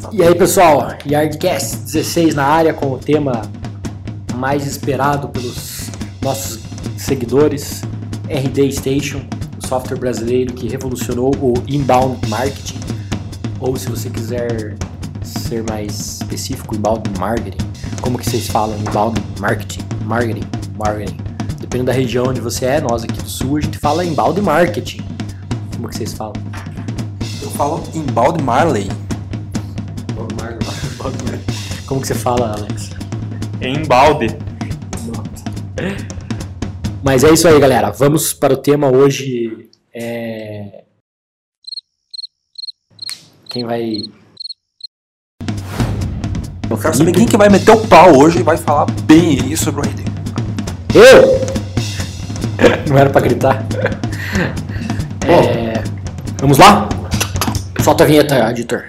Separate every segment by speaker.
Speaker 1: E aí pessoal, Yardcast 16 na área com o tema mais esperado pelos nossos seguidores, RD Station, o software brasileiro que revolucionou o inbound marketing, ou se você quiser ser mais específico, inbound marketing. Como que vocês falam? Inbound marketing. Dependendo da região onde você é, nós aqui do sul, a gente fala inbound marketing. Como que vocês falam?
Speaker 2: Eu falo inbound Marley.
Speaker 1: Como que você fala, Alex?
Speaker 3: Embalde.
Speaker 1: Mas é isso aí, galera. Vamos para o tema hoje. Quem vai...
Speaker 2: Eu quero saber quem que vai meter o pau hoje e vai falar bem aí sobre o RD.
Speaker 1: Eu? Não era pra gritar. Vamos lá? Solta a vinheta, editor.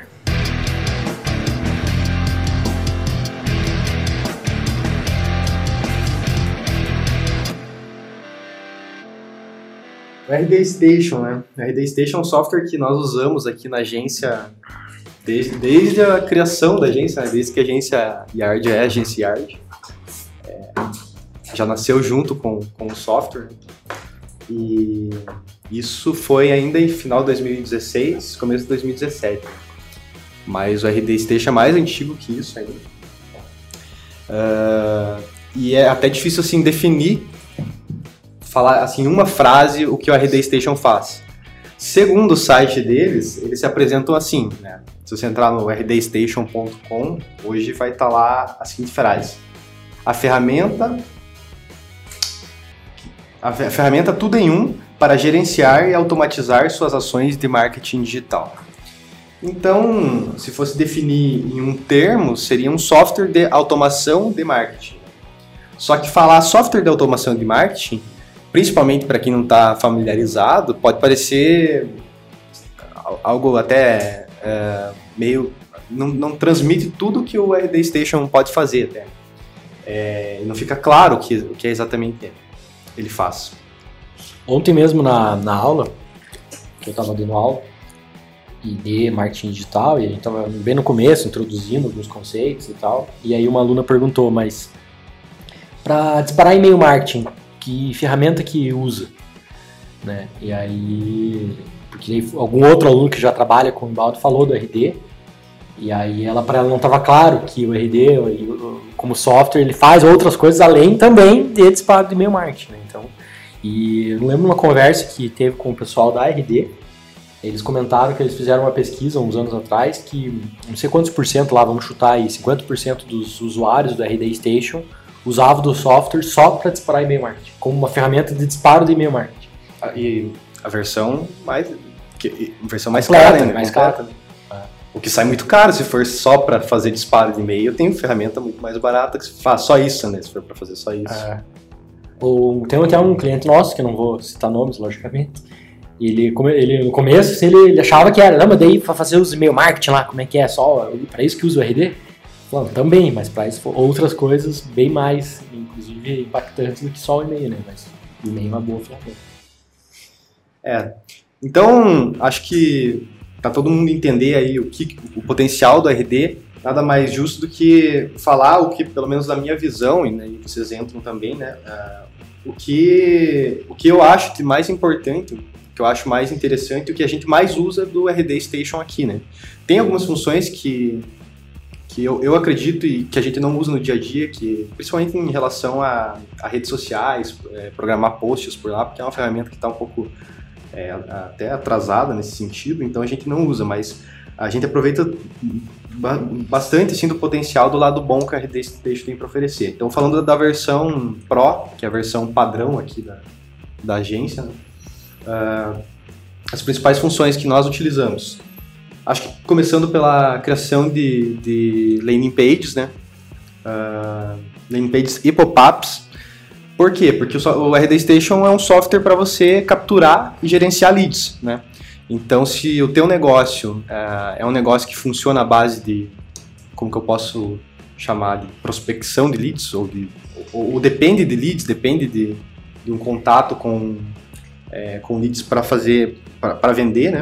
Speaker 4: O RD Station, né? O RD Station é um software que nós usamos aqui na agência desde a criação da agência, né? Desde que a agência Yard é a agência Yard. Já nasceu junto com o software. E isso foi ainda em final de 2016, começo de 2017. Mas o RD Station é mais antigo que isso ainda. E é até difícil assim definir, falar assim uma frase o que o RD Station faz. Segundo o site deles, eles se apresentam assim, né? Se você entrar no rdstation.com, hoje vai estar lá a seguinte frase: a ferramenta tudo em um para gerenciar e automatizar suas ações de marketing digital. Então, se fosse definir em um termo, seria um software de automação de marketing. Só que falar software de automação de marketing, principalmente para quem não está familiarizado, pode parecer algo até meio... Não transmite tudo que o RD Station pode fazer até. Não fica claro o que é exatamente ele faz.
Speaker 1: Ontem mesmo na aula, que eu estava dando aula, de marketing digital, e a gente estava bem no começo, introduzindo alguns conceitos e tal, e aí uma aluna perguntou, mas para disparar e-mail marketing, que ferramenta que usa? Né? E aí, porque algum outro aluno que já trabalha com inbound falou do RD, e aí para ela não estava claro que o RD, como software, ele faz outras coisas além também de disparo de e-mail marketing. Né? Então, e eu lembro de uma conversa que teve com o pessoal da RD, eles comentaram que eles fizeram uma pesquisa uns anos atrás que não sei quantos por cento lá, vamos chutar aí, 50% dos usuários do RD Station usavam do software só para disparar e-mail marketing, como uma ferramenta de disparo de e-mail marketing.
Speaker 4: E a versão mais
Speaker 1: cara,
Speaker 4: cara, né?
Speaker 1: Mais cara.
Speaker 4: O que sai muito caro se for só para fazer disparo de e-mail, tem ferramenta muito mais barata que faz só isso, né? Se for para fazer só isso.
Speaker 1: Tem até um cliente nosso, que não vou citar nomes, logicamente, ele no começo assim, ele achava que era, não, mas daí para fazer os e-mail marketing lá, como é que é? Só para isso que usa o RD? Falando, também, mas para isso outras coisas bem mais, inclusive impactantes do que só o e-mail, né? Mas o e-mail é uma boa ferramenta.
Speaker 4: Então, acho que para todo mundo entender aí o potencial do RD, nada mais justo do que falar o que, pelo menos na minha visão, e vocês entram também, né? O que eu acho de mais importante, o que eu acho mais interessante, o que a gente mais usa do RD Station aqui, né? Tem algumas funções que eu acredito e que a gente não usa no dia a dia, que, principalmente em relação a redes sociais, programar posts por lá, porque é uma ferramenta que está um pouco até atrasada nesse sentido, então a gente não usa, mas a gente aproveita bastante assim, do potencial do lado bom que a RD Station tem para oferecer. Então, falando da versão Pro, que é a versão padrão aqui da agência, né? As principais funções que nós utilizamos. Acho que começando pela criação de landing pages, né? Landing pages e pop-ups. Por quê? Porque o RD Station é um software para você capturar e gerenciar leads, né? Então, se o teu negócio é um negócio que funciona à base de, como que eu posso chamar, de prospecção de leads, ou depende de leads, depende de um contato com leads para vender, né?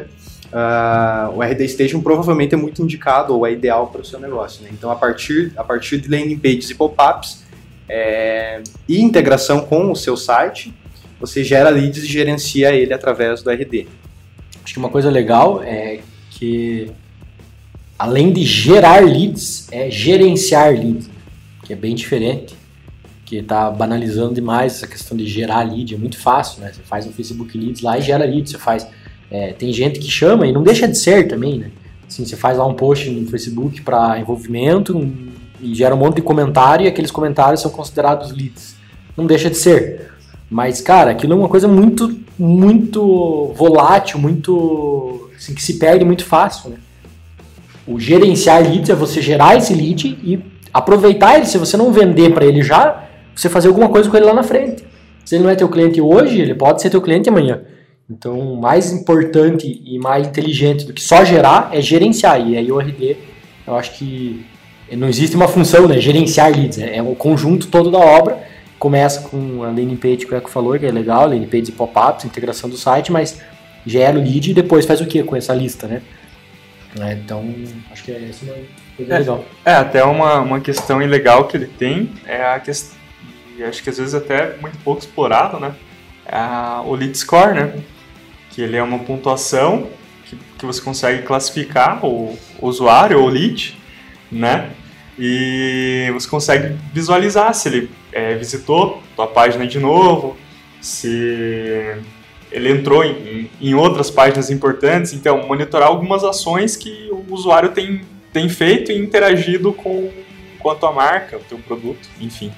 Speaker 4: o RD Station provavelmente é muito indicado ou é ideal para o seu negócio, né? Então, a partir de landing pages e pop-ups e integração com o seu site, você gera leads e gerencia ele através do RD.
Speaker 1: Acho que uma coisa legal é que, além de gerar leads, é gerenciar leads, que é bem diferente, que está banalizando demais essa questão de gerar lead, é muito fácil, né? Você faz um Facebook Leads lá e gera lead, você faz... tem gente que chama e não deixa de ser também, né? Assim, você faz lá um post no Facebook para envolvimento e gera um monte de comentário e aqueles comentários são considerados leads. Não deixa de ser. Mas, cara, aquilo é uma coisa muito, muito volátil, muito... assim, que se perde muito fácil, né? O gerenciar leads é você gerar esse lead e aproveitar ele. Se você não vender para ele já, você fazer alguma coisa com ele lá na frente. Se ele não é teu cliente hoje, ele pode ser teu cliente amanhã. Então, mais importante e mais inteligente do que só gerar é gerenciar. E aí o RD, eu acho que não existe uma função, né? Gerenciar leads. É o conjunto todo da obra. Começa com a landing page que o Eco falou, que é legal, landing page e pop-ups, integração do site, mas gera o lead e depois faz o que com essa lista, né? Então, acho que essa é uma coisa legal.
Speaker 3: Até uma questão legal que ele tem é a questão, e acho que às vezes até muito pouco explorado, né? O lead score, né? Que ele é uma pontuação que você consegue classificar o usuário ou lead, né? E você consegue visualizar se ele visitou a tua página de novo, se ele entrou em outras páginas importantes. Então, monitorar algumas ações que o usuário tem feito e interagido com a tua marca, o teu produto, enfim.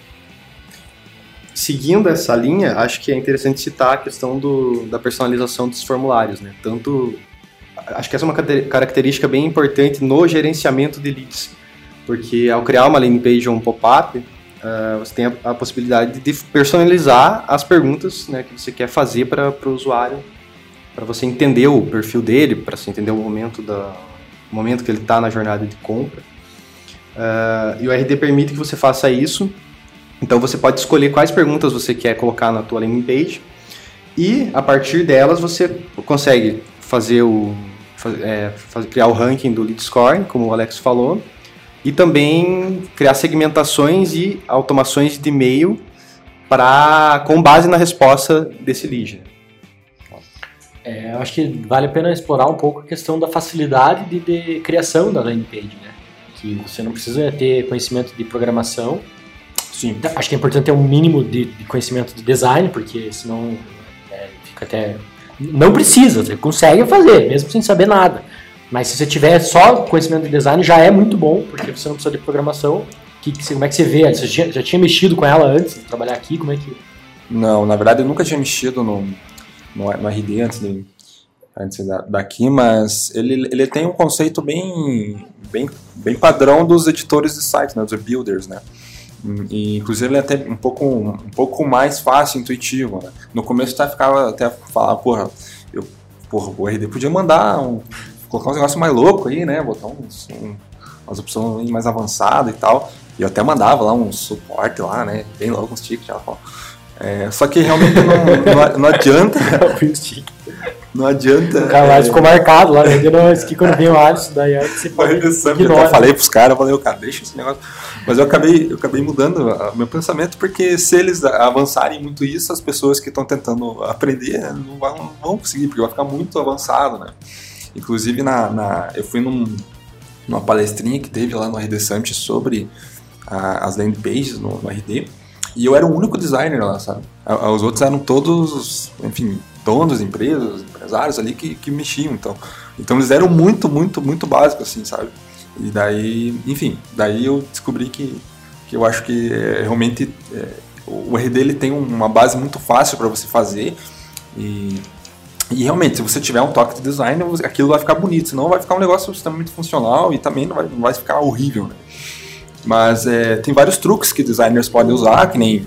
Speaker 4: Seguindo essa linha, acho que é interessante citar a questão da personalização dos formulários, né? Acho que essa é uma característica bem importante no gerenciamento de leads, porque ao criar uma landing page ou um pop-up, você tem a possibilidade de personalizar as perguntas, né, que você quer fazer para o usuário, para você entender o perfil dele, para você entender o momento que ele está na jornada de compra. E o RD permite que você faça isso. Então você pode escolher quais perguntas você quer colocar na tua landing page e a partir delas você consegue criar o ranking do lead score, como o Alex falou, e também criar segmentações e automações de e-mail com base na resposta desse lead.
Speaker 1: Eu acho que vale a pena explorar um pouco a questão da facilidade de criação da landing page, né? Que você não precisa ter conhecimento de programação.
Speaker 2: Sim.
Speaker 1: Acho que é importante ter um mínimo de conhecimento de design, porque senão fica até... Não precisa, você consegue fazer, mesmo sem saber nada. Mas se você tiver só conhecimento de design, já é muito bom, porque você não precisa de programação. Como é que você vê? Você já tinha mexido com ela antes de trabalhar aqui? Como é que...
Speaker 2: Não, na verdade eu nunca tinha mexido no RD antes daqui, mas ele tem um conceito bem padrão dos editores de site, né, dos builders, né? E, inclusive ele é até um pouco mais fácil, intuitivo, né? No começo ficava até falar, o RD podia colocar uns negócios mais loucos aí, né? Botar umas opções mais avançadas e tal. E eu até mandava lá um suporte lá, né? Bem logo uns tickets. Só que realmente não adianta. Não adianta.
Speaker 1: O cara ficou marcado lá, né? Que quando vem o Alisson, daí você pode
Speaker 2: ignorar. Eu falei pros caras, cara, deixa esse negócio. Mas eu acabei mudando o meu pensamento, porque se eles avançarem muito isso, as pessoas que estão tentando aprender não vão conseguir, porque vai ficar muito avançado, né? Inclusive, eu fui numa palestrinha que teve lá no RD Summit sobre as landing pages no RD, e eu era o único designer lá, sabe? Os outros eram todos, enfim, donos de empresas, empresários ali que mexiam, então eles eram muito, muito, muito básicos, assim, sabe? E daí, enfim, eu descobri que eu acho que realmente o RD ele tem uma base muito fácil para você fazer e realmente, se você tiver um toque de design, aquilo vai ficar bonito, senão vai ficar um negócio extremamente funcional e também não vai ficar horrível, né? Mas tem vários truques que designers podem usar, que nem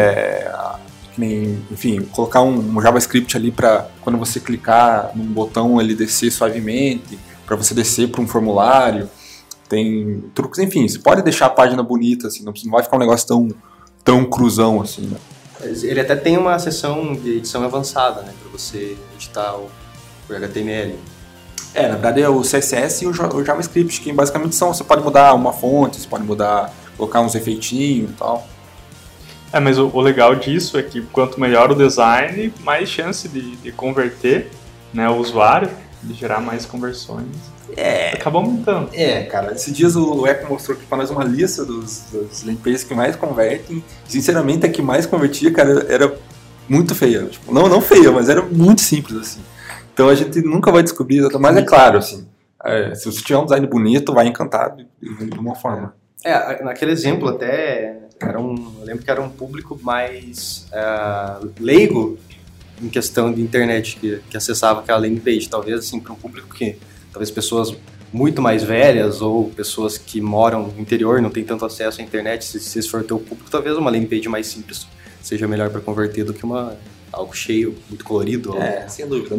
Speaker 2: enfim, colocar um JavaScript ali para quando você clicar num botão ele descer suavemente, para você descer para um formulário. Tem truques, enfim, você pode deixar a página bonita, assim, não vai ficar um negócio tão cruzão assim, né?
Speaker 4: Ele até tem uma seção de edição avançada, né, para você editar o HTML.
Speaker 2: Na verdade é o CSS e o JavaScript, que basicamente você pode mudar uma fonte, você pode colocar uns efeitinhos e tal.
Speaker 3: Mas o legal disso é que quanto melhor o design, mais chance de converter, né, o usuário, de gerar mais conversões. Acaba aumentando.
Speaker 2: Cara, esses dias o Eco mostrou aqui pra nós uma lista das limpezas que mais convertem. Sinceramente, a que mais convertia, cara, era muito feia. Tipo, não feia, mas era muito simples, assim. Então a gente nunca vai descobrir, mas é claro, assim, se você tiver um design bonito, vai encantar de uma forma.
Speaker 4: Naquele exemplo até, eu lembro que era um público mais leigo em questão de internet, que acessava aquela landing page, talvez assim, para um público que, talvez pessoas muito mais velhas ou pessoas que moram no interior, não tem tanto acesso à internet, se esse for o teu público, talvez uma landing page mais simples seja melhor para converter do que algo cheio, muito colorido.
Speaker 2: Sem dúvida.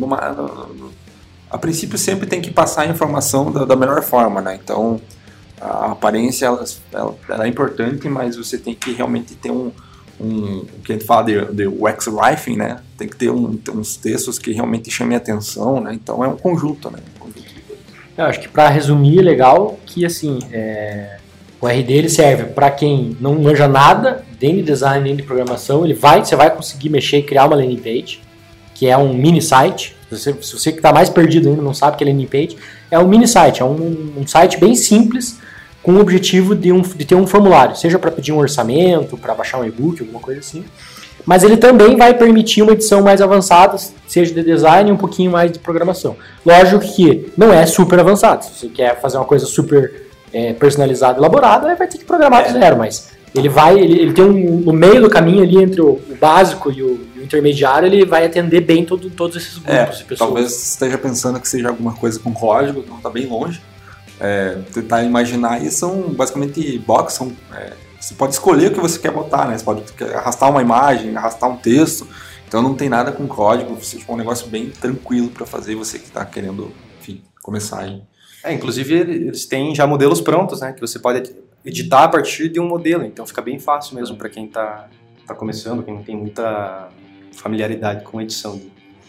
Speaker 2: A princípio sempre tem que passar a informação da melhor forma, né? Então, a aparência ela é importante, mas você tem que realmente ter o que a gente fala de UX writing, né? Tem que ter uns textos que realmente chamem a atenção, né? Então é um conjunto, né?
Speaker 1: Eu acho que para resumir, é legal que assim, o RD ele serve para quem não manja nada, nem de design, nem de programação, você vai conseguir mexer e criar uma landing page, que é um mini site. Se você que está mais perdido ainda não sabe o que é landing page, é um mini site, é um site bem simples, com o objetivo de ter um formulário, seja para pedir um orçamento, para baixar um e-book, alguma coisa assim. Mas ele também vai permitir uma edição mais avançada, seja de design e um pouquinho mais de programação. Lógico que não é super avançado. Se você quer fazer uma coisa super personalizada, elaborada, vai ter que programar do zero, mas ele tem no meio do caminho ali entre o básico e o intermediário, ele vai atender bem todos esses grupos de pessoas.
Speaker 2: Talvez esteja pensando que seja alguma coisa com código, não está bem longe. Tentar imaginar, e são basicamente box, você pode escolher o que você quer botar, né? Você pode arrastar uma imagem, arrastar um texto, então não tem nada com código, você é um negócio bem tranquilo para fazer, você que está querendo, enfim, começar aí.
Speaker 4: Inclusive eles têm já modelos prontos, né? Que você pode editar a partir de um modelo, então fica bem fácil mesmo para quem está começando, quem não tem muita familiaridade com edição.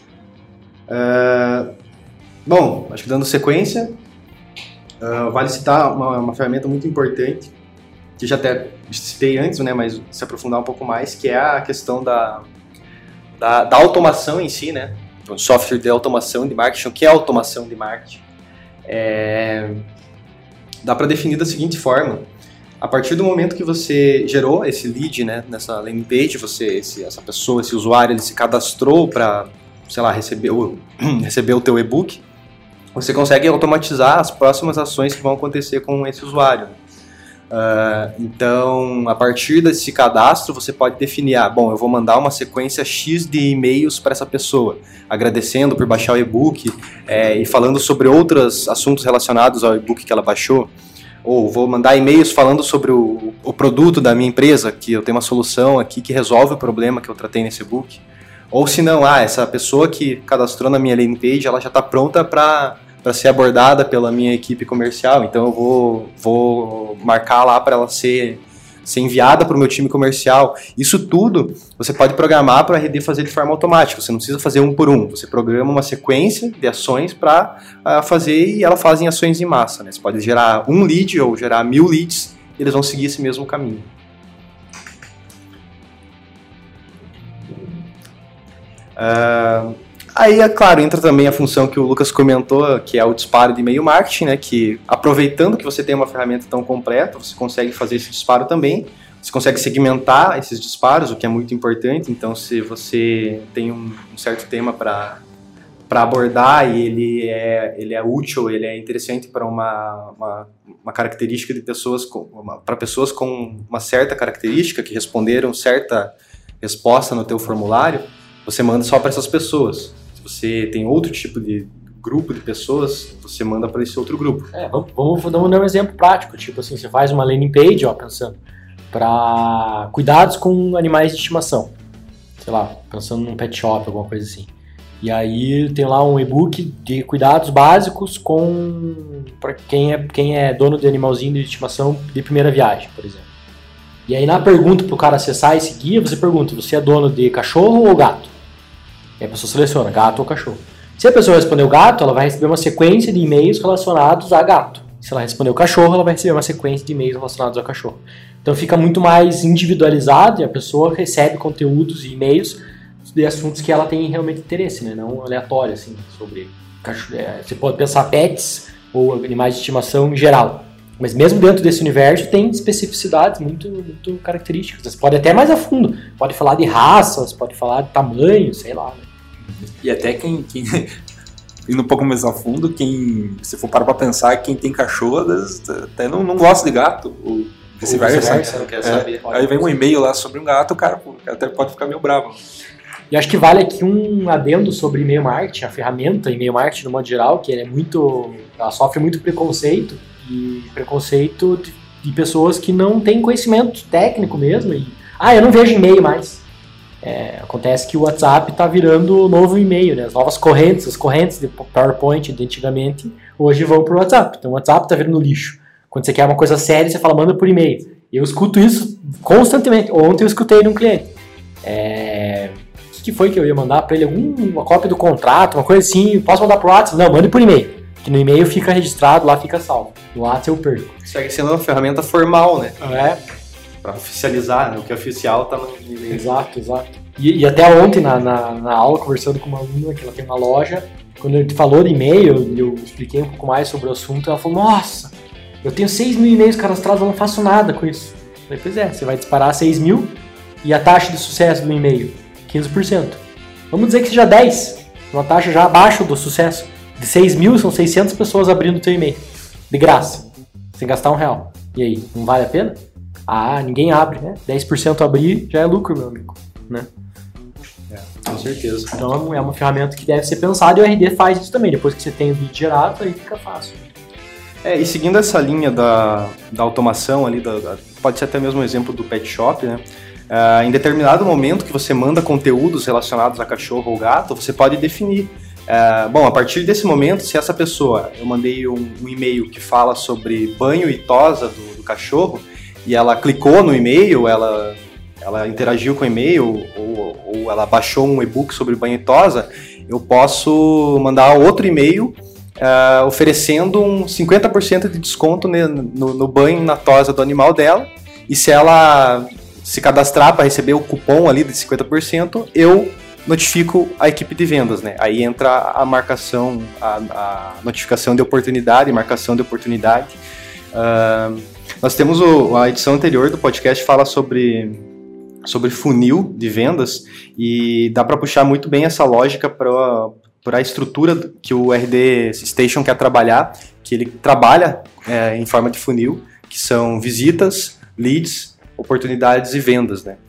Speaker 4: Bom, acho que dando sequência, vale citar uma ferramenta muito importante, que já até citei antes, né, mas se aprofundar um pouco mais, que é a questão da automação em si, né? O software de automação de marketing. O que é automação de marketing? Dá para definir da seguinte forma: a partir do momento que você gerou esse lead, né, nessa landing page, essa pessoa, esse usuário, ele se cadastrou para, sei lá, receber o teu e-book, você consegue automatizar as próximas ações que vão acontecer com esse usuário. Então, a partir desse cadastro, você pode definir, eu vou mandar uma sequência X de e-mails para essa pessoa, agradecendo por baixar o e-book e falando sobre outros assuntos relacionados ao e-book que ela baixou. Ou vou mandar e-mails falando sobre o produto da minha empresa, que eu tenho uma solução aqui que resolve o problema que eu tratei nesse e-book. Ou se não, essa pessoa que cadastrou na minha landing page, ela já está pronta para ser abordada pela minha equipe comercial, então eu vou marcar lá para ela ser enviada para o meu time comercial. Isso tudo você pode programar para a RD fazer de forma automática, você não precisa fazer um por um, você programa uma sequência de ações para fazer, e ela faz em ações em massa, né? Você pode gerar um lead ou gerar 1000 leads, e eles vão seguir esse mesmo caminho. Aí, é claro, entra também a função que o Lucas comentou, que é o disparo de e-mail marketing, né? Que aproveitando que você tem uma ferramenta tão completa, você consegue fazer esse disparo também. Você consegue segmentar esses disparos, o que é muito importante. Então, se você tem um certo tema para abordar e ele é útil, ele é interessante para uma característica de pessoas, para pessoas com uma certa característica, que responderam certa resposta no teu formulário, você manda só para essas pessoas. Se você tem outro tipo de grupo de pessoas, você manda para esse outro grupo.
Speaker 1: Vamos dar um exemplo prático. Tipo assim, você faz uma landing page, pensando para cuidados com animais de estimação. Sei lá, pensando num pet shop, alguma coisa assim. E aí tem lá um e-book de cuidados básicos para quem é dono de animalzinho de estimação de primeira viagem, por exemplo. E aí na pergunta para o cara acessar esse guia, você pergunta: você é dono de cachorro ou gato? E a pessoa seleciona gato ou cachorro. Se a pessoa respondeu gato, ela vai receber uma sequência de e-mails relacionados a gato. Se ela respondeu cachorro, ela vai receber uma sequência de e-mails relacionados a cachorro. Então fica muito mais individualizado e a pessoa recebe conteúdos e e-mails de assuntos que ela tem realmente interesse, né? Não aleatório, assim, sobre cachorro. Você pode pensar pets ou animais de estimação em geral. Mas mesmo dentro desse universo tem especificidades muito, muito características. Você pode até mais a fundo. Pode falar de raças, pode falar de tamanho, sei lá. Né?
Speaker 2: E até quem indo um pouco mais a fundo, se for parar pra pensar, quem tem cachorro, às vezes, até não gosta de gato. Ou vice-versa.
Speaker 4: Não quer saber.
Speaker 2: Aí vem um e-mail lá sobre um gato, o cara até pode ficar meio bravo.
Speaker 1: E acho que vale aqui um adendo sobre e-mail marketing, a ferramenta e-mail marketing no modo geral, que ela sofre muito preconceito, e preconceito de pessoas que não têm conhecimento técnico mesmo. Eu não vejo e-mail mais. Acontece que o WhatsApp está virando o novo e-mail, né? As novas correntes, as correntes de PowerPoint de antigamente, hoje vão para o WhatsApp. Então o WhatsApp está virando lixo. Quando você quer uma coisa séria, você fala, manda por e-mail. Eu escuto isso constantemente. Ontem eu escutei de um cliente. O que foi que eu ia mandar para ele? Uma cópia do contrato, uma coisa assim. Posso mandar por WhatsApp? Não, mande por e-mail. Que no e-mail fica registrado, lá fica salvo. No WhatsApp eu perco.
Speaker 4: Segue sendo uma ferramenta formal, né?
Speaker 1: Para
Speaker 4: oficializar, né? O que é oficial tá no e-mail.
Speaker 1: Exato. E até ontem na aula, conversando com uma aluna, que ela tem uma loja, quando a gente falou de e-mail, eu expliquei um pouco mais sobre o assunto, ela falou, nossa, eu tenho 6 mil e-mails cadastrados, eu não faço nada com isso. Eu falei, pois você vai disparar 6 mil e a taxa de sucesso do e-mail, 15%. Vamos dizer que seja 10, uma taxa já abaixo do sucesso. De 6 mil, são 600 pessoas abrindo o teu e-mail. De graça. Sem gastar R$1. E aí, não vale a pena? Ninguém abre, né? 10% abrir já é lucro, meu amigo. Né?
Speaker 4: Com certeza.
Speaker 1: Então é uma ferramenta que deve ser pensada e o RD faz isso também. Depois que você tem o lead gerado, aí fica fácil.
Speaker 4: E seguindo essa linha da automação ali, pode ser até mesmo um exemplo do pet shop, né? Em determinado momento que você manda conteúdos relacionados a cachorro ou gato, você pode definir. A partir desse momento, se essa pessoa, eu mandei um e-mail que fala sobre banho e tosa do cachorro, e ela clicou no e-mail, ela interagiu com o e-mail, ou ela baixou um e-book sobre banho e tosa, eu posso mandar outro e-mail oferecendo um 50% de desconto no banho e na tosa do animal dela, e se ela se cadastrar para receber o cupom ali de 50%, eu notifico a equipe de vendas, né? Aí entra a marcação, a notificação de oportunidade, marcação de oportunidade. Nós temos a edição anterior do podcast fala sobre funil de vendas e dá para puxar muito bem essa lógica para a estrutura que o RD Station quer trabalhar, que ele trabalha em forma de funil, que são visitas, leads, oportunidades e vendas, né?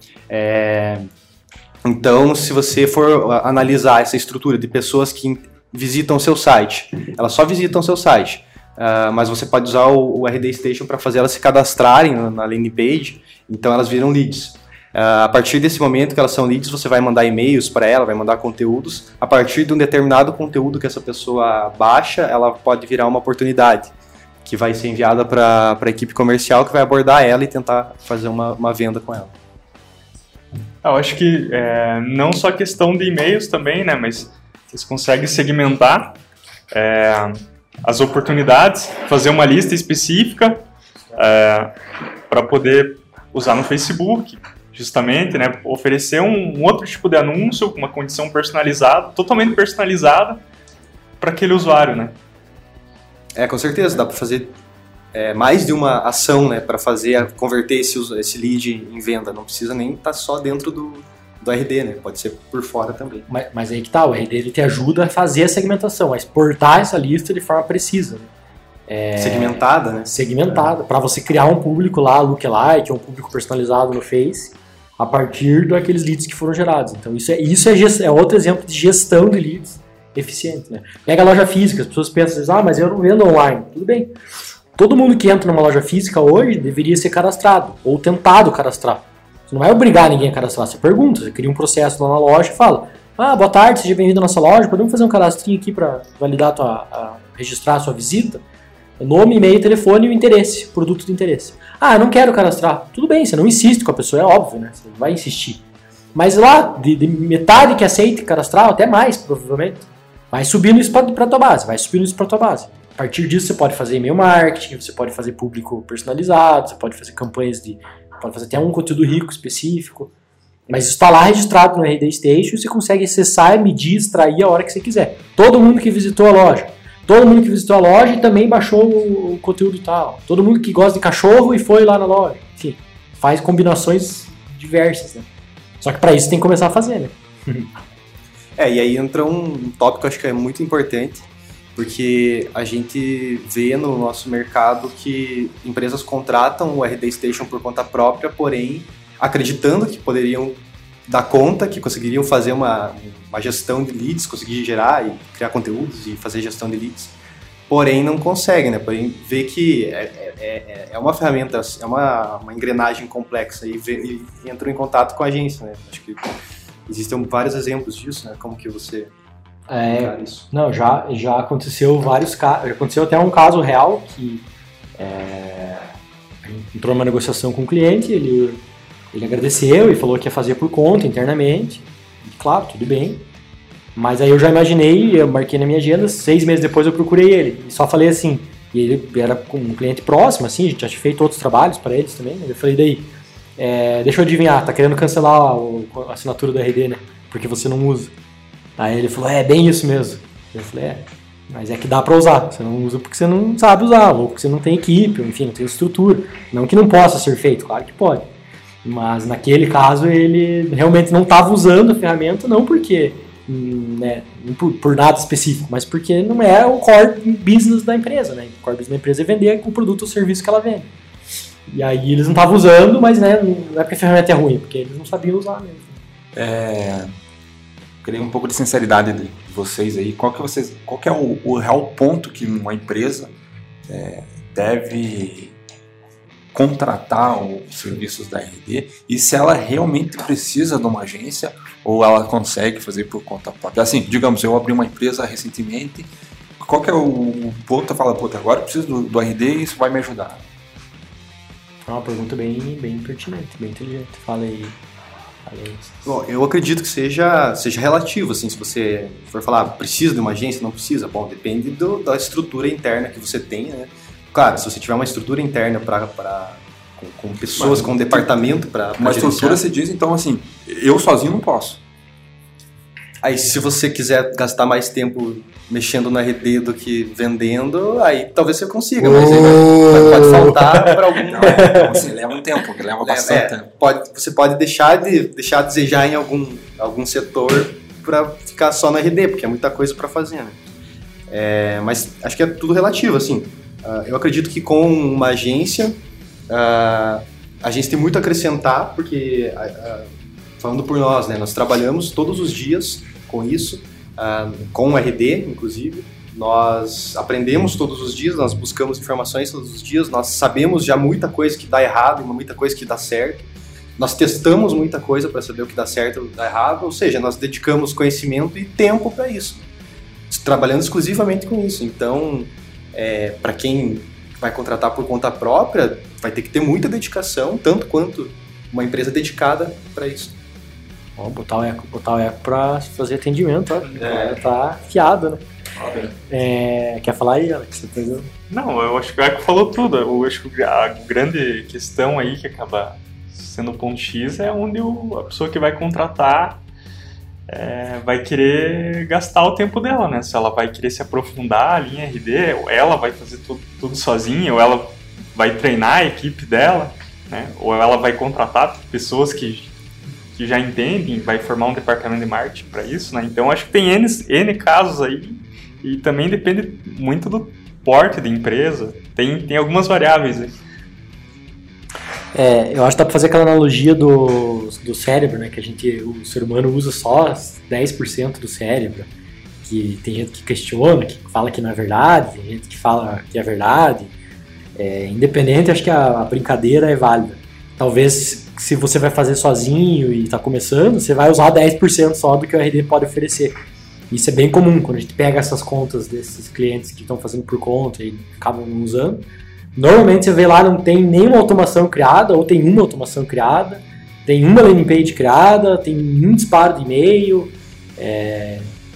Speaker 4: Então, se você for analisar essa estrutura de pessoas que visitam o seu site, elas só visitam o seu site, mas você pode usar o RD Station para fazer elas se cadastrarem na landing page, então elas viram leads. A partir desse momento que elas são leads, você vai mandar e-mails para ela, vai mandar conteúdos. A partir de um determinado conteúdo que essa pessoa baixa, ela pode virar uma oportunidade, que vai ser enviada para a equipe comercial, que vai abordar ela e tentar fazer uma venda com ela.
Speaker 3: Eu acho que não só questão de e-mails também, né, mas vocês conseguem segmentar as oportunidades, fazer uma lista específica para poder usar no Facebook, justamente, né, oferecer um outro tipo de anúncio com uma condição personalizada, totalmente personalizada para aquele usuário, né?
Speaker 4: Com certeza, dá para fazer mais de uma ação, né, para converter esse lead em venda. Não precisa nem estar só dentro do RD, né? Pode ser por fora também.
Speaker 1: Mas aí que tá, o RD ele te ajuda a fazer a segmentação, a exportar essa lista de forma precisa. Né?
Speaker 4: Segmentada, né?
Speaker 1: Segmentada, para você criar um público lá, lookalike, um público personalizado no Face, a partir daqueles leads que foram gerados. Então isso é outro exemplo de gestão de leads eficiente. Né? Pega a loja física, as pessoas pensam, mas eu não vendo online. Tudo bem. Todo mundo que entra numa loja física hoje deveria ser cadastrado, ou tentado cadastrar. Você não vai obrigar ninguém a cadastrar, você pergunta, você cria um processo lá na loja e fala, boa tarde, seja bem-vindo à nossa loja, podemos fazer um cadastrinho aqui para validar registrar a sua visita? Nome, e-mail, telefone e o interesse, produto de interesse. Eu não quero cadastrar. Tudo bem, você não insiste com a pessoa, é óbvio, né? Você não vai insistir. Mas lá, de metade que aceita cadastrar, até mais, provavelmente. Vai subindo isso para tua base, A partir disso você pode fazer e-mail marketing, você pode fazer público personalizado, você pode fazer campanhas pode fazer até um conteúdo rico específico. Mas isso está lá registrado no RD Station e você consegue acessar, medir, extrair a hora que você quiser. Todo mundo que visitou a loja e também baixou o conteúdo tal. Todo mundo que gosta de cachorro e foi lá na loja. Enfim, faz combinações diversas, né? Só que para isso tem que começar a fazer, né?
Speaker 4: E aí entra um tópico que eu acho que é muito importante, porque a gente vê no nosso mercado que empresas contratam o RD Station por conta própria, porém acreditando que poderiam dar conta, que conseguiriam fazer uma gestão de leads, conseguir gerar e criar conteúdos e fazer gestão de leads, porém não conseguem, né? Porém vê que é uma ferramenta, é uma engrenagem complexa e entram em contato com a agência, né? Acho que existem vários exemplos disso, né? Como que você... isso?
Speaker 1: Não, já aconteceu vários casos, já aconteceu até um caso real que entrou numa negociação com o cliente, ele agradeceu e falou que ia fazer por conta internamente, e, claro, tudo bem, mas aí eu já imaginei, eu marquei na minha agenda, 6 meses depois eu procurei ele, e só falei assim, e ele era com um cliente próximo, assim, a gente já tinha feito outros trabalhos para eles também, eu falei, daí, deixa eu adivinhar, tá querendo cancelar a assinatura do RD, né, porque você não usa. Aí ele falou, bem isso mesmo. Eu falei, mas é que dá pra usar. Você não usa porque você não sabe usar, ou porque você não tem equipe, ou enfim, não tem estrutura. Não que não possa ser feito, claro que pode. Mas naquele caso ele realmente não estava usando a ferramenta, não porque, né, por nada específico, mas porque não é o core business da empresa, né? O core business da empresa é vender o produto ou serviço que ela vende. E aí eles não estavam usando, mas né, não é porque a ferramenta é ruim, porque eles não sabiam usar mesmo.
Speaker 2: Queria um pouco de sinceridade de vocês aí. Qual que é o real ponto que uma empresa deve contratar os serviços da RD e se ela realmente precisa de uma agência ou ela consegue fazer por conta própria? Assim, digamos, eu abri uma empresa recentemente, qual que é o ponto? Eu falo, agora eu preciso do RD e isso vai me ajudar.
Speaker 1: É uma pergunta bem pertinente, bem inteligente. Fala aí.
Speaker 4: Bom, eu acredito que seja relativo, assim, se você for falar, precisa de uma agência, não precisa, bom, depende da estrutura interna que você tem, né? Claro, se você tiver uma estrutura interna com pessoas, com um departamento para
Speaker 2: uma estrutura se diz, então, assim, eu sozinho não posso.
Speaker 4: Aí, se você quiser gastar mais tempo mexendo no RD do que vendendo, aí talvez você consiga, mas aí pode faltar para algum...
Speaker 2: Não, então, assim, leva um tempo, porque leva bastante tempo.
Speaker 4: Você pode deixar de desejar em algum setor para ficar só no RD, porque é muita coisa para fazer, né? Mas acho que é tudo relativo, assim. Eu acredito que com uma agência, a gente tem muito a acrescentar, porque, falando por nós, né, nós trabalhamos todos os dias com isso, com o RD, inclusive. Nós aprendemos todos os dias, nós buscamos informações todos os dias, nós sabemos já muita coisa que dá errado e muita coisa que dá certo. Nós testamos muita coisa para saber o que dá certo e o que dá errado, ou seja, nós dedicamos conhecimento e tempo para isso, trabalhando exclusivamente com isso. Então, para quem vai contratar por conta própria, vai ter que ter muita dedicação, tanto quanto uma empresa dedicada para isso.
Speaker 1: Botar o eco pra fazer atendimento, ó. Tá afiado, né? Quer falar aí, Alex?
Speaker 3: Não, eu acho que o Eco falou tudo. Eu acho que a grande questão aí que acaba sendo o ponto X é onde a pessoa que vai contratar vai querer gastar o tempo dela, né? Se ela vai querer se aprofundar ali em RD, ou ela vai fazer tudo sozinha, ou ela vai treinar a equipe dela, né? Ou ela vai contratar pessoas que já entendem, vai formar um departamento de marketing para isso, né? Então acho que tem N casos aí e também depende muito do porte da empresa, tem algumas variáveis aí.
Speaker 1: Eu acho que dá para fazer aquela analogia do cérebro, né? Que o ser humano usa só 10% do cérebro, que tem gente que questiona, que fala que não é verdade, tem gente que fala que é verdade. Independente, acho que a brincadeira é válida. Talvez se você vai fazer sozinho e está começando, você vai usar 10% só do que o RD pode oferecer. Isso é bem comum, quando a gente pega essas contas desses clientes que estão fazendo por conta e acabam não usando. Normalmente você vê lá, não tem nenhuma automação criada, ou tem uma automação criada, tem uma landing page criada, tem um disparo de e-mail.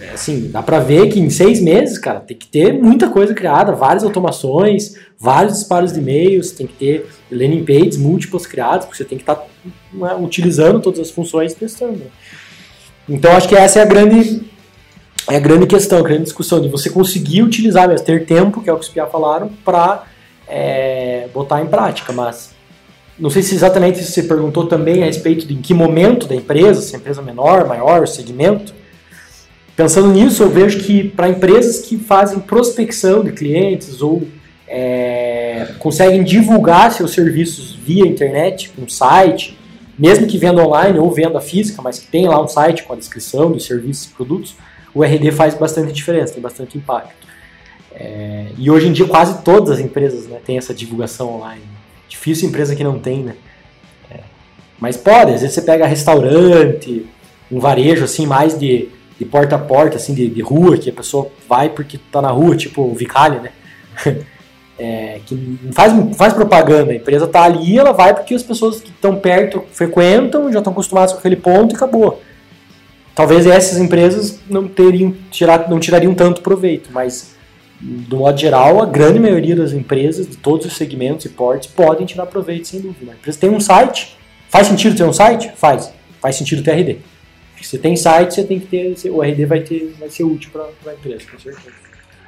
Speaker 1: assim, dá pra ver que em 6 meses, cara, tem que ter muita coisa criada, várias automações, vários disparos de e-mails, tem que ter landing pages múltiplas criadas, porque você tem que estar utilizando todas as funções e testando. Então, acho que essa é a grande questão, a grande discussão, de você conseguir utilizar mesmo, ter tempo, que é o que os PA falaram, para botar em prática. Mas não sei se exatamente você perguntou também a respeito de em que momento da empresa, se é empresa menor, maior, segmento. Pensando nisso, eu vejo que para empresas que fazem prospecção de clientes ou conseguem divulgar seus serviços via internet, um site, mesmo que venda online ou venda física, mas que tem lá um site com a descrição dos serviços e produtos, o RD faz bastante diferença, tem bastante impacto. E hoje em dia quase todas as empresas, né, têm essa divulgação online. Difícil empresa que não tem, né? Mas pode, às vezes você pega restaurante, um varejo assim, mais de porta a porta, assim, de rua, que a pessoa vai porque tá na rua, tipo o Vicali, né? Que não faz propaganda, a empresa tá ali, ela vai porque as pessoas que estão perto frequentam, já estão acostumadas com aquele ponto e acabou. Talvez essas empresas não tirariam tanto proveito, mas do modo geral, a grande maioria das empresas, de todos os segmentos e portes, podem tirar proveito, sem dúvida. A empresa tem um site, faz sentido ter um site? Faz sentido ter RD. Se você tem site, você tem que ter, o RD vai ser útil para a empresa, com certeza.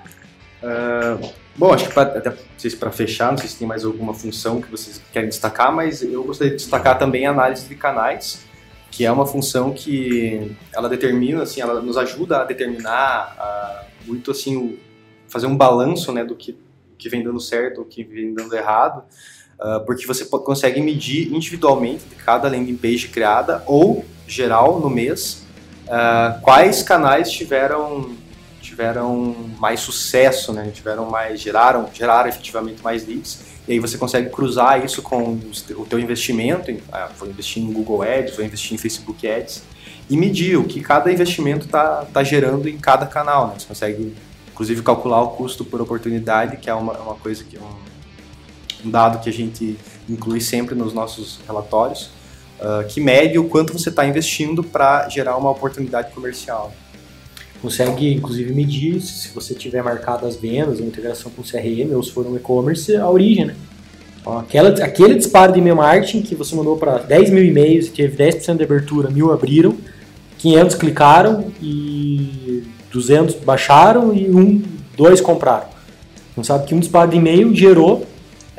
Speaker 4: Bom, acho que até para fechar, não sei se tem mais alguma função que vocês querem destacar, mas eu gostaria de destacar também a análise de canais, que é uma função que ela determina, assim, ela nos ajuda a determinar muito assim fazer um balanço, né, do que vem dando certo, o que vem dando errado, porque você consegue medir individualmente de cada landing page criada ou geral no mês quais canais tiveram mais sucesso, né, geraram efetivamente mais leads, e aí você consegue cruzar isso com o teu investimento, vou investir em Google Ads, vou investir em Facebook Ads, e medir o que cada investimento está gerando em cada canal, né? Você consegue inclusive calcular o custo por oportunidade, que é uma coisa que um dado que a gente inclui sempre nos nossos relatórios, que mede o quanto você está investindo para gerar uma oportunidade comercial.
Speaker 1: Consegue, inclusive, medir se você tiver marcado as vendas, ou integração com o CRM, ou se for um e-commerce, a origem, né? Então, aquele disparo de e-mail marketing que você mandou para 10 mil e-mails e teve 10% de abertura, 1.000 abriram, 500 clicaram e 200 baixaram e 2 compraram. Então sabe que um disparo de e-mail gerou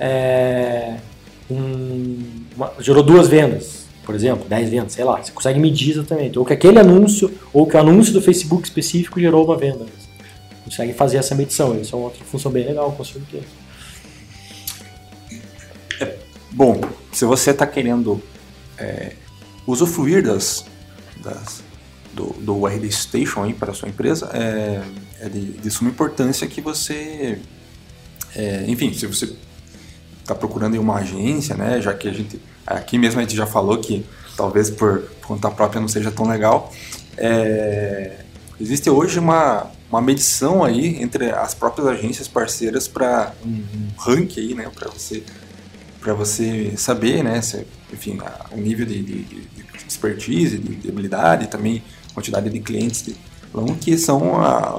Speaker 1: gerou 2 vendas, por exemplo, 10 vendas, sei lá. Você consegue medir exatamente. Ou que aquele anúncio, ou que o anúncio do Facebook específico gerou uma venda. Você consegue fazer essa medição. Isso é uma outra função bem legal, com certeza.
Speaker 2: Bom, se você está querendo usufruir do RD Station aí para a sua empresa, é de suma importância que você, enfim, se você está procurando em uma agência, né, já que aqui mesmo a gente já falou que talvez por conta própria não seja tão legal, existe hoje uma medição aí entre as próprias agências parceiras para um ranking aí, né, para você saber, né, enfim, o nível de expertise, de habilidade, também quantidade de clientes que são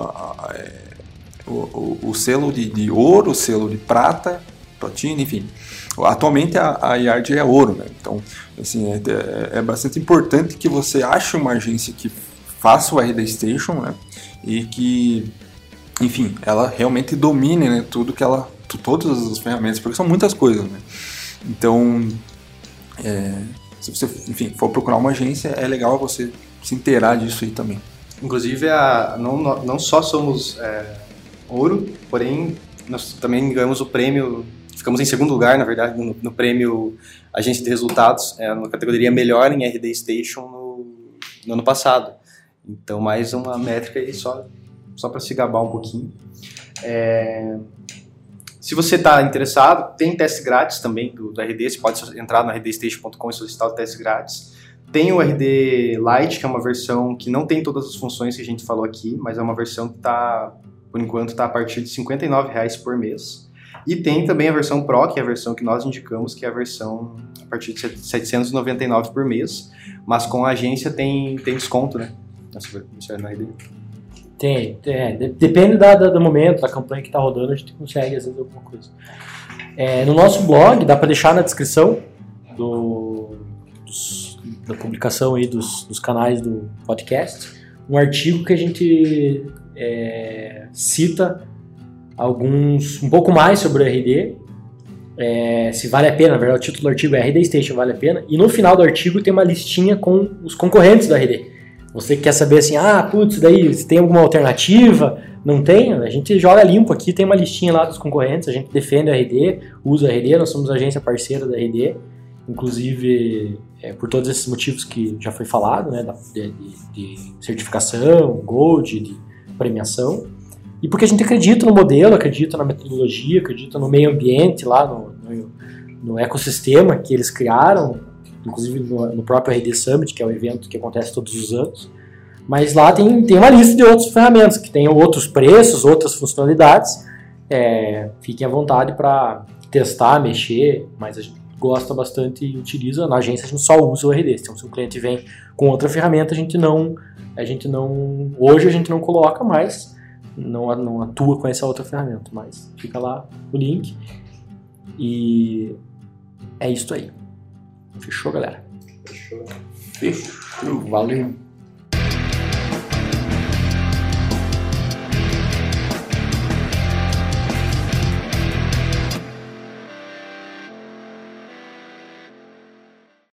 Speaker 2: o selo de ouro, o selo de prata, platina, enfim. Atualmente a IARD é ouro, né? Então, assim, é bastante importante que você ache uma agência que faça o RD Station, né? E que, enfim, ela realmente domine, né, todas as ferramentas, porque são muitas coisas, né? Então, se você, enfim, for procurar uma agência, é legal você se inteirar disso aí também.
Speaker 4: Inclusive, não só somos ouro, porém nós também ganhamos o prêmio, ficamos em segundo lugar, na verdade, no prêmio Agência de Resultados, na categoria Melhor em RD Station no ano passado. Então, mais uma métrica aí só para se gabar um pouquinho. Se você está interessado, tem teste grátis também do RD, você pode entrar no rdstation.com e solicitar o teste grátis. Tem o RD Lite, que é uma versão que não tem todas as funções que a gente falou aqui, mas é uma versão que por enquanto está a partir de R$ 59,00 por mês. E tem também a versão Pro, que é a versão que nós indicamos, que é a versão a partir de R$ 799 por mês, mas com a agência tem desconto, né? Nossa, no RD.
Speaker 1: Depende do momento, da campanha que está rodando, a gente consegue às vezes alguma coisa. No nosso blog, dá para deixar na descrição da publicação aí dos canais do podcast, um artigo que a gente cita um pouco mais sobre o RD, se vale a pena. Na verdade, o título do artigo é RD Station vale a pena, e no final do artigo tem uma listinha com os concorrentes do RD. Você que quer saber assim, daí se tem alguma alternativa, não tem, a gente joga limpo aqui, tem uma listinha lá dos concorrentes, a gente defende a RD, usa a RD, nós somos agência parceira da RD, inclusive por todos esses motivos que já foi falado, né, de certificação, Gold, de premiação, e porque a gente acredita no modelo, acredita na metodologia, acredita no meio ambiente lá, no ecossistema que eles criaram, inclusive no próprio RD Summit, que é o evento que acontece todos os anos. Mas lá tem uma lista de outras ferramentas, que tem outros preços, outras funcionalidades. Fiquem à vontade para testar, mexer, mas a gente gosta bastante e utiliza. Na agência a gente só usa o RD. Então, se um cliente vem com outra ferramenta, hoje a gente não coloca mais, não atua com essa outra ferramenta, mas fica lá o link. E é isso aí. Fechou, galera?
Speaker 4: Fechou.
Speaker 1: Valeu.